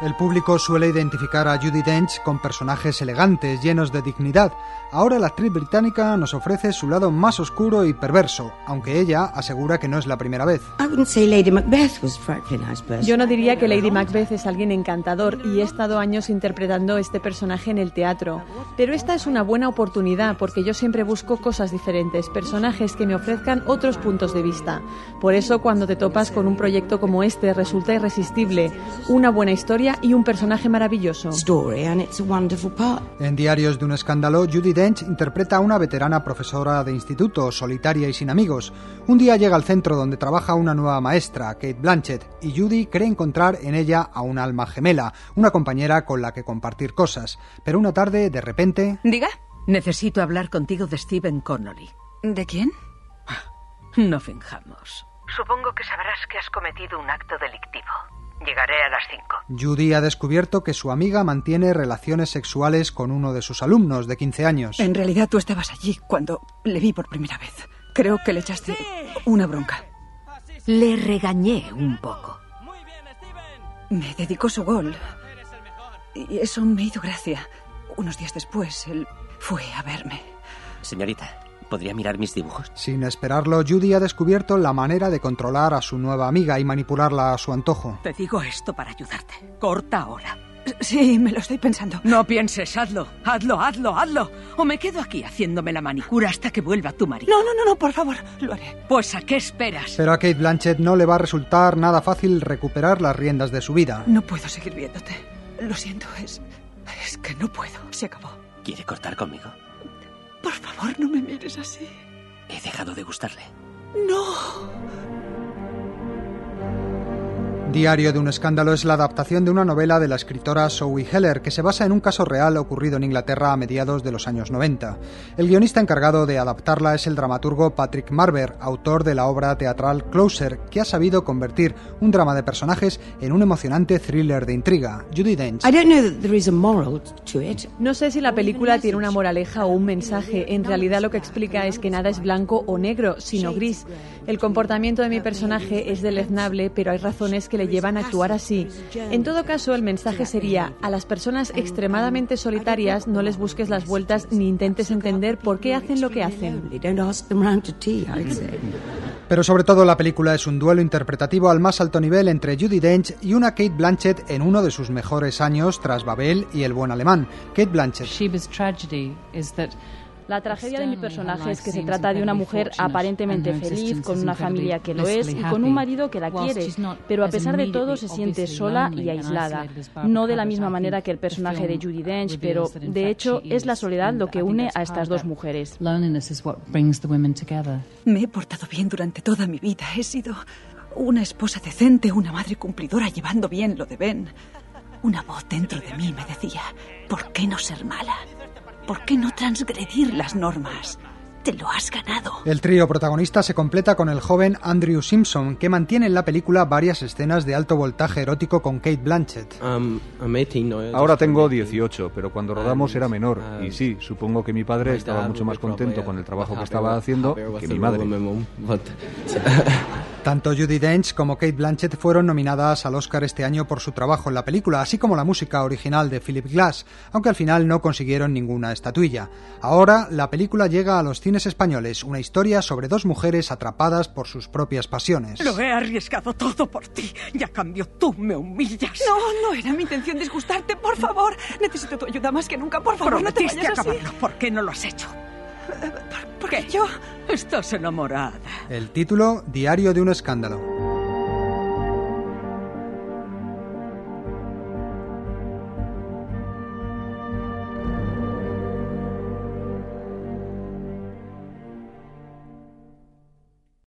El público suele identificar a Judi Dench con personajes elegantes, llenos de dignidad. Ahora la actriz británica nos ofrece su lado más oscuro y perverso, aunque ella asegura que no es la primera vez. Yo no diría que Lady Macbeth es alguien encantador y he estado años interpretando este personaje en el teatro. Pero esta es una buena oportunidad porque yo siempre busco cosas diferentes, personajes que me ofrezcan otros puntos de vista. Por eso cuando te topas con un proyecto como este resulta irresistible. Una buena historia y un personaje maravilloso. En Diarios de un escándalo, Judi Dench interpreta a una veterana profesora de instituto, solitaria y sin amigos. Un día llega al centro donde trabaja una nueva maestra, Cate Blanchett, y Judi cree encontrar en ella a un alma gemela, una compañera con la que compartir cosas. Pero una tarde, de repente... ¿Diga? Necesito hablar contigo de Stephen Connolly. ¿De quién? No finjamos. Supongo que sabrás que has cometido un acto delictivo. Llegaré a las 5. Judy ha descubierto que su amiga mantiene relaciones sexuales con uno de sus alumnos de 15 años. En realidad tú estabas allí cuando le vi por primera vez. Creo que le echaste una bronca. Le regañé un poco. Me dedicó su gol. Y eso me hizo gracia. Unos días después, él fue a verme. Señorita, ¿podría mirar mis dibujos? Sin esperarlo, Judy ha descubierto la manera de controlar a su nueva amiga y manipularla a su antojo. Te digo esto para ayudarte. Corta ahora. Sí, me lo estoy pensando. No pienses, hazlo. O me quedo aquí haciéndome la manicura hasta que vuelva tu marido. No, por favor, lo haré. Pues ¿a qué esperas? Pero a Cate Blanchett no le va a resultar nada fácil recuperar las riendas de su vida. No puedo seguir viéndote. Lo siento, es que no puedo. Se acabó. ¿Quiere cortar conmigo? Por favor, no me mires así. He dejado de gustarle. No. Diario de un escándalo es la adaptación de una novela de la escritora Zoe Heller que se basa en un caso real ocurrido en Inglaterra a mediados de los años 90. El guionista encargado de adaptarla es el dramaturgo Patrick Marber, autor de la obra teatral Closer, que ha sabido convertir un drama de personajes en un emocionante thriller de intriga. Judi Dench. No sé si la película tiene una moraleja o un mensaje. En realidad lo que explica es que nada es blanco o negro, sino gris. El comportamiento de mi personaje es deleznable, pero hay razones que le llevan a actuar así. En todo caso, el mensaje sería: a las personas extremadamente solitarias no les busques las vueltas ni intentes entender por qué hacen lo que hacen. Pero sobre todo la película es un duelo interpretativo al más alto nivel entre Judi Dench y una Cate Blanchett en uno de sus mejores años tras Babel y El buen alemán. Cate Blanchett. La tragedia de mi personaje es que se trata de una mujer aparentemente feliz, con una familia que lo es y con un marido que la quiere, pero a pesar de todo se siente sola y aislada. No de la misma manera que el personaje de Judi Dench, pero de hecho es la soledad lo que une a estas dos mujeres. Me he portado bien durante toda mi vida. He sido una esposa decente, una madre cumplidora, llevando bien lo de Ben. Una voz dentro de mí me decía: ¿por qué no ser mala? ¿Por qué no transgredir las normas? Te lo has ganado. El trío protagonista se completa con el joven Andrew Simpson, que mantiene en la película varias escenas de alto voltaje erótico con Cate Blanchett. Ahora tengo 18, pero cuando rodamos era menor. Y sí, supongo que mi padre estaba mucho más contento con el trabajo que estaba haciendo que mi madre. Tanto Judi Dench como Cate Blanchett fueron nominadas al Oscar este año por su trabajo en la película, así como la música original de Philip Glass, aunque al final no consiguieron ninguna estatuilla. Ahora, la película llega a los cines españoles, una historia sobre dos mujeres atrapadas por sus propias pasiones. Lo he arriesgado todo por ti, y a cambio tú me humillas. No era mi intención disgustarte, por favor. Necesito tu ayuda más que nunca, por favor, no te vayas así. Acabarlo. ¿Por qué no lo has hecho? Porque yo... Estás enamorada. El título: Diario de un escándalo.